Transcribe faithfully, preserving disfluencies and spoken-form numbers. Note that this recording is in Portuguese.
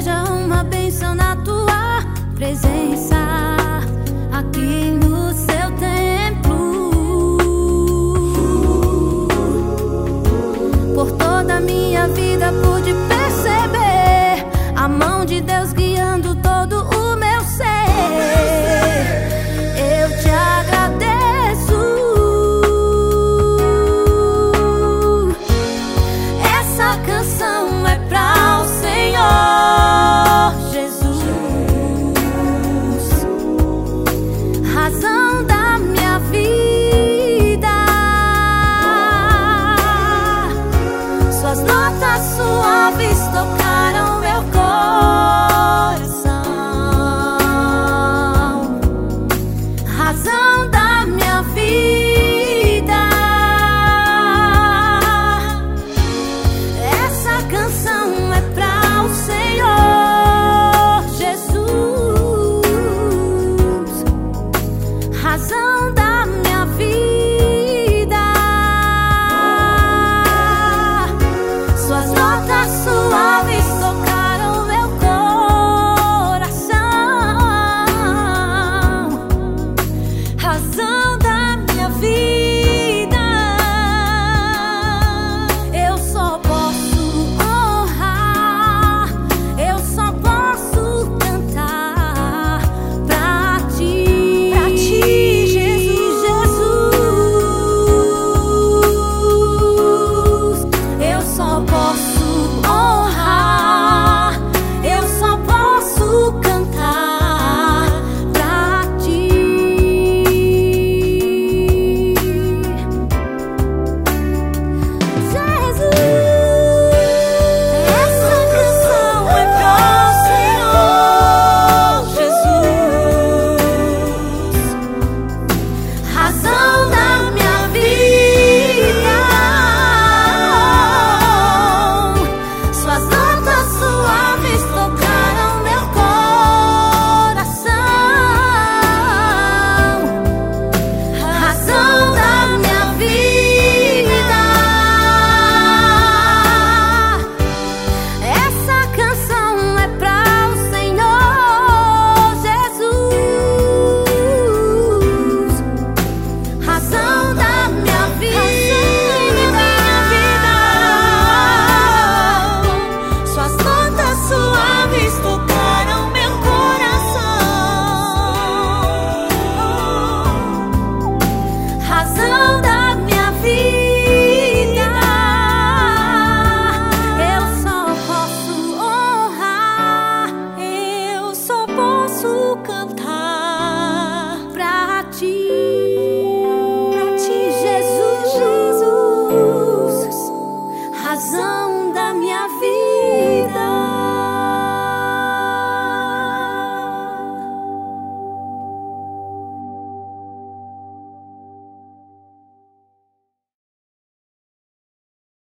seja uma bênção na tua presença aqui no seu templo. Por toda a minha vida pude perceber a mão de Deus guiando todo o meu ser. Eu te agradeço. Essa canção é pra o Senhor Jesus, razão da minha vida. Suas notas suaves tocaram meu coração, razão da minha vida. Essa canção é pra o Senhor Jesus, razão da minha vida. Suas notas suaves tocaram meu coração, razão da minha vida. Eu só posso honrar, eu só posso cantar pra ti, pra ti, Jesus, Jesus. Eu só posso honrar, eu só posso cantar pra ti. Jesus, essa canção é pro Senhor Jesus, razão da minha vida. Suas notas suaves tocaram meu coração, razão da minha vida. Essa canção é pra o Senhor Jesus, razão da minha vida. Suas notas suaves tocaram meu coração, razão da minha vida. Eu só posso honrar, eu só posso cantar pra ti, pra ti, Jesus, Jesus, razão da minha vida.